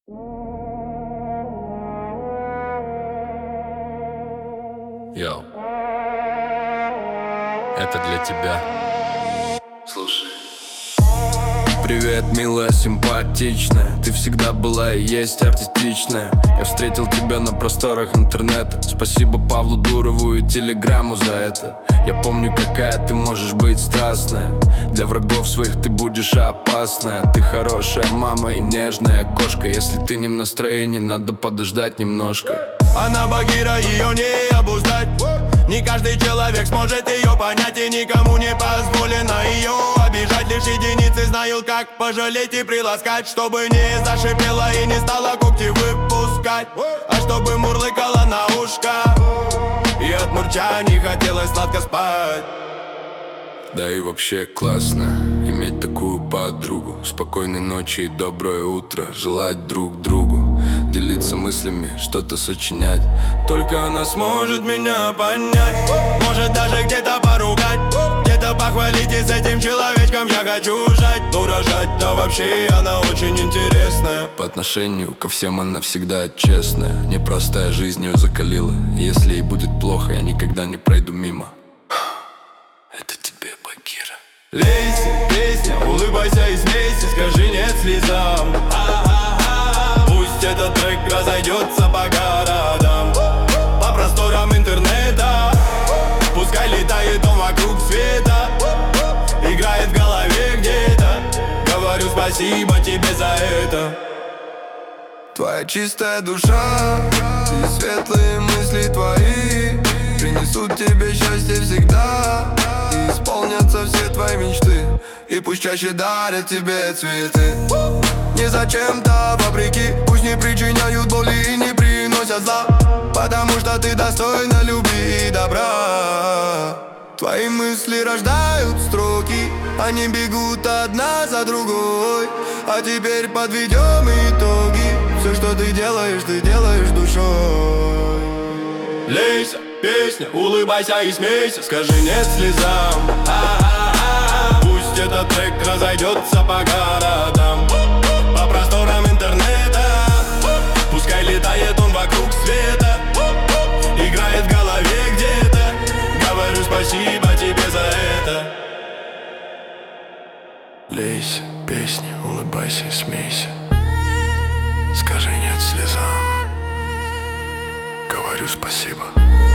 Йоу, это для тебя. Слушай. Привет, милая, симпатичная. Ты всегда была и есть артистичная. Я встретил тебя на просторах интернета. Спасибо Павлу Дурову и телеграмму за это. Я помню, какая ты можешь быть страстная. Для врагов своих ты будешь опасная. Ты хорошая мама и нежная кошка. Если ты не в настроении, надо подождать немножко. Она Багира, ее не обуздать. Не каждый человек сможет ее понять, и никому не позволено ее обижать. Лишь единицы знают, как пожалеть и приласкать, чтобы не зашипела и не стала когти выпускать, а чтобы мурлыкала на ушко, и от мурчаний хотелось сладко спать. Да и вообще классно иметь такую подругу. Спокойной ночи и доброе утро желать друг другу. Делиться мыслями, что-то сочинять. Только она сможет меня понять. Может даже где-то поругать, где-то похвалить, и с этим человечком я хочу жать. Но рожать, да вообще она очень интересная. По отношению ко всем она всегда честная. Непростая жизнь ее закалила. Если ей будет плохо, я никогда не пройду мимо. Это тебе, Багира. Лейся, песня, улыбайся и смейся, скажи нет слезам. Пусть этот трек разойдется по городам, по просторам интернета. Пускай летает он вокруг света, играет в голове где-то. Говорю спасибо тебе за это. Твоя чистая душа и светлые мысли твои принесут тебе счастье всегда, и исполнятся все твои мечты. И пусть чаще дарят тебе цветы. Не зачем-то вопреки, пусть не причиняют боли и не приносят зла, потому что ты достойна любви и добра. Твои мысли рождают строки, они бегут одна за другой. А теперь подведем итоги. Все, что ты делаешь душой. Лейся, песня, улыбайся и смейся, скажи нет слезам. Пусть этот трек разойдется по городам, по просторам интернета. Пускай летает он вокруг света, играет в голове где-то. Говорю спасибо тебе за это. Лейся, песня, улыбайся и смейся, скажи нет слезам. Говорю спасибо.